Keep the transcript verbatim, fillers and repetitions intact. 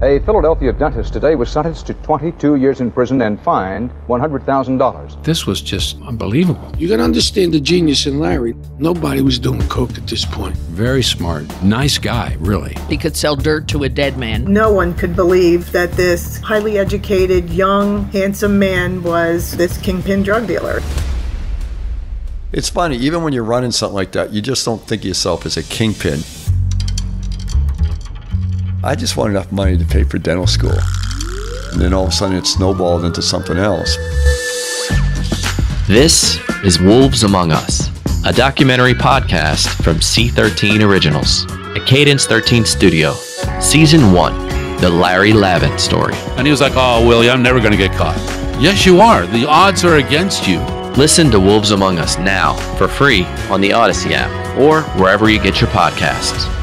A Philadelphia dentist today was sentenced to twenty-two years in prison and fined one hundred thousand dollars. This was just unbelievable. You got to understand the genius in Larry. Nobody was doing coke at this point. Very smart, nice guy, really. He could sell dirt to a dead man. No one could believe that this highly educated, young, handsome man was this kingpin drug dealer. It's funny, even when you're running something like that, you just don't think of yourself as a kingpin. I just want enough money to pay for dental school. And then all of a sudden it snowballed into something else. This is Wolves Among Us, a documentary podcast from C thirteen Originals, a Cadence thirteen studio. Season one, the Larry Lavin story. And he was like, oh, Willie, I'm never going to get caught. Yes, you are. The odds are against you. Listen to Wolves Among Us now for free on the Odyssey app or wherever you get your podcasts.